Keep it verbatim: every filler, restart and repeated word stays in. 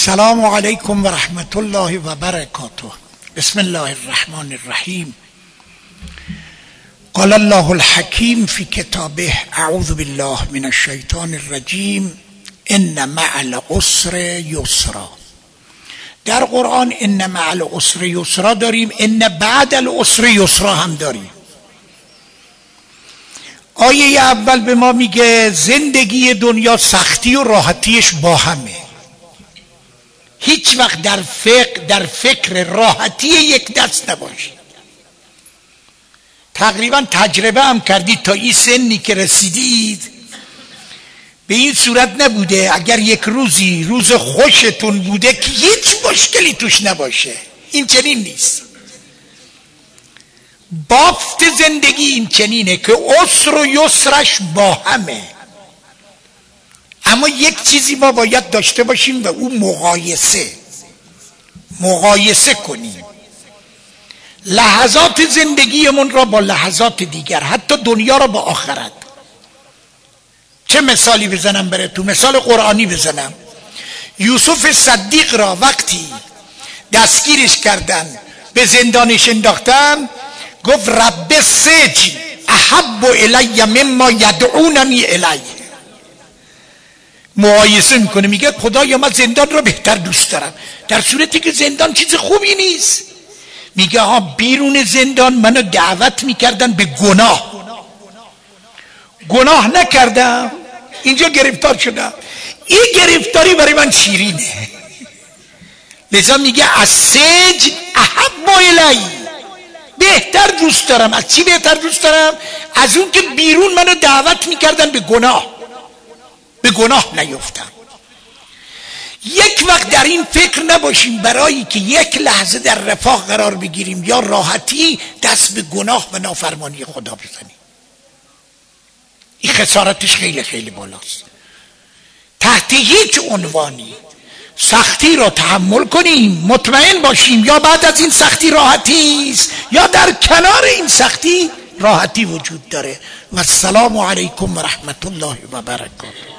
السلام علیکم و رحمت الله و برکاته. بسم الله الرحمن الرحیم. قال الله الحکیم فی کتابه اعوذ بالله من الشیطان الرجیم ان مع العسر یسرا. در قرآن ان مع العسر یسرا داریم، ان بعد العسر یسرا هم داریم. آیه اول به ما میگه زندگی دنیا سختی و راحتیش با همه. هیچ وقت در فکر در فکر راحتی یک دست نباشید. تقریبا تجربه هم کردید تا این سنی که رسیدید به این صورت نبوده اگر یک روزی روز خوشتون بوده که هیچ مشکلی توش نباشه. این چنین نیست. بافت زندگی این چنینه که عسر و یسرش با همه، اما یک چیزی ما باید داشته باشیم و اون مقایسه مقایسه کنیم لحظات زندگیمون را با لحظات دیگر، حتی دنیا را با آخرت. چه مثالی بزنم براتون؟ مثال قرآنی بزنم. یوسف صدیق را وقتی دستگیرش کردن به زندانش انداختن گفت رب السجن احب الی مما یدعوننی الیه. مقایسه میکنه، میگه خدایا من زندان رو بهتر دوست دارم، در صورتی که زندان چیز خوبی نیست. میگه ها بیرون زندان منو دعوت میکردن به گناه، گناه نکردم، اینجا گرفتار شدم. این گرفتاری برای من شیرینه، لذا میگه از سجن احب الی، بهتر دوست دارم. از چی بهتر دوست دارم؟ از اون که بیرون منو دعوت میکردن به گناه، به گناه نیفتم. یک وقت در این فکر نباشیم برای که یک لحظه در رفاه قرار بگیریم یا راحتی دست به گناه و نافرمانی خدا بزنیم. این خسارتش خیلی خیلی بالاست. تحت هیچ عنوانی سختی را تحمل کنیم، مطمئن باشیم یا بعد از این سختی راحتی است یا در کنار این سختی راحتی وجود داره. و السلام علیکم و رحمت الله و برکاته.